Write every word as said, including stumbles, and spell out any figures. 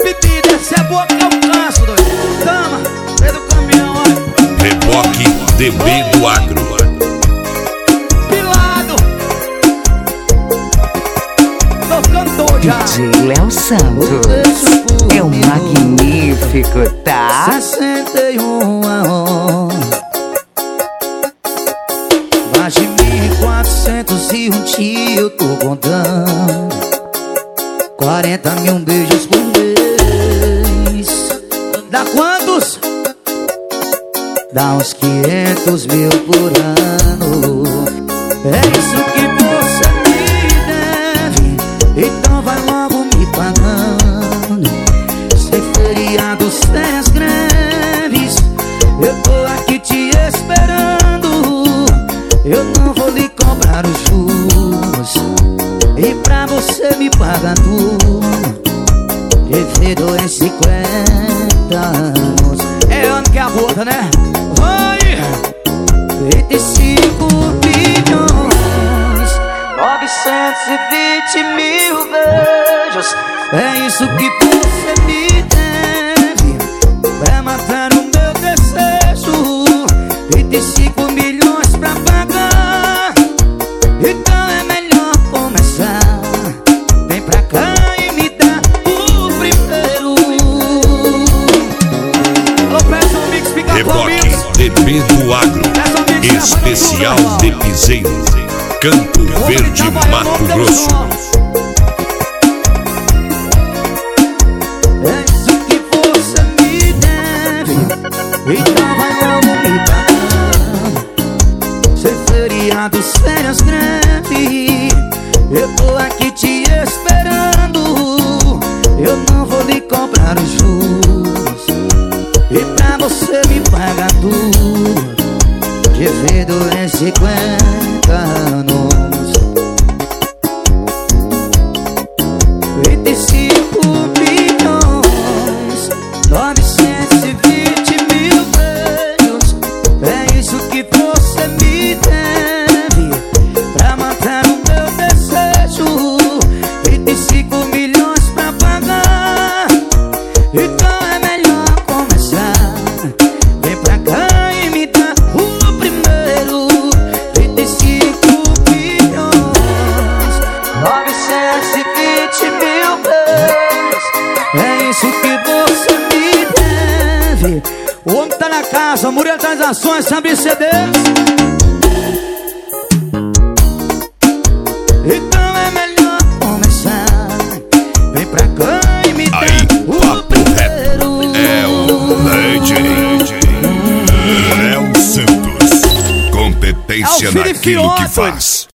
bebida, essa é boa que eu canso, doido. Tama, vem do caminhão, olha. Reboque D B do Agro. Pilado. Tô cantor já. D J Léo Santos é um magnífico, tá? sessenta e um a hora. Mais de mil e quatrocentos e um dia eu tô contando. Quarenta mil beijos por mês. Dá quantos? Dá uns quinhentos mil por ano. É isso que você me deve, então vai logo me pagando. Sem feriado, sem as greves, eu tô aqui te esperando. Eu não vou lhe cobrar os juros, e pra você me pagar tudo, devido em cinquenta anos. É ano que é a boda, né? Vai! vinte e cinco bilhões, novecentos e vinte mil beijos. É isso que você me deve, pra matar o meu desejo. Vinte e cinco milhões pra pagar, então é melhor começar. Vem pra cá e me dá o primeiro. Alô, peça um mix, fica Reboque D B do Agro. Especial de Piseiro, Campo Verde, Mato Grosso. É isso que você me deve, então vai logo me pagar. Sem feriado, sem as greves, eu tô aqui te esperando. Eu não vou lhe cobrar os juros, e pra você me pagar tudo, divido em cinquenta anos. Vinte e cinco bilhões, novecentos e vinte mil beijos. É isso que você me deve, pra matar o meu desejo. Vinte e cinco milhões pra pagar, então é melhor começar. Vem pra cá e me dá o primeiro. Vinte e cinco bilhões, novecentos e vinte mil beijos. É isso que você me deve. O homem tá na casa, o Murilo tá nas ações, sabe C Ds. Então é melhor começar. Vem pra cá e me dá Aí, o papo primeiro. É o D J Léo Santos. Competência É o filho naquilo que fiote. faz.